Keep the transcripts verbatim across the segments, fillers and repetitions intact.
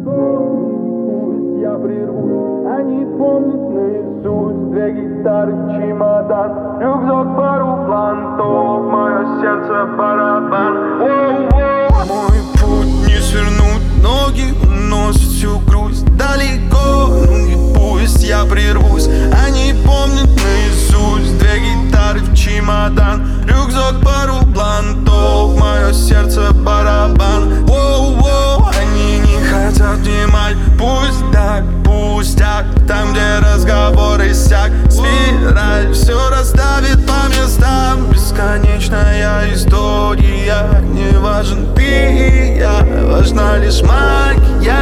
Пусть я прервусь, они помнят наизусть. Две гитары, чемодан, рюкзак, пару блантов, мое сердце барабан. Воу-воу. Мой путь не свернуть, ноги уносят всю грусть далеко. Ну и пусть я прервусь, они помнят наизусть. Две гитары в чемодан, рюкзак, пару блантов, мое сердце барабан. Воу-воу. Они не хотят внимать, пусть так, пусть так. Там, где разговоры сяк, спираль все расставит по местам. Бесконечная история, не важен ты и я, важна лишь магия.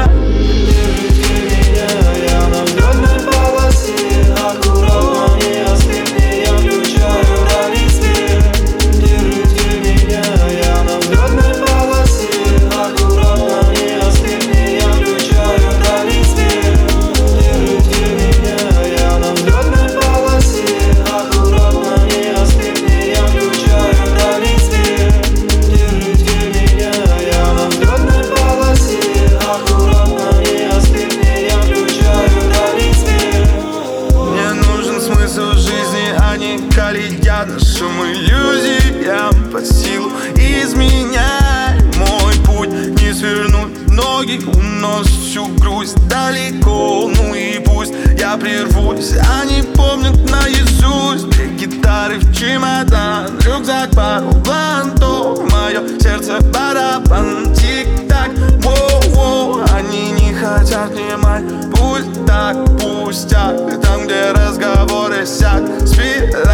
Калия нашим иллюзиям под силу изменяй мой путь. Не свернуть, ноги уносят всю грусть далеко. Ну и пусть я прервусь, они помнят наизусть. Две гитары в чемодан, рюкзак, пару блантов, мое сердце барабан. Тик-так, воу-воу. Они не хотят внимать, пусть так, пусть так. Там, где разговоры сяк, спираль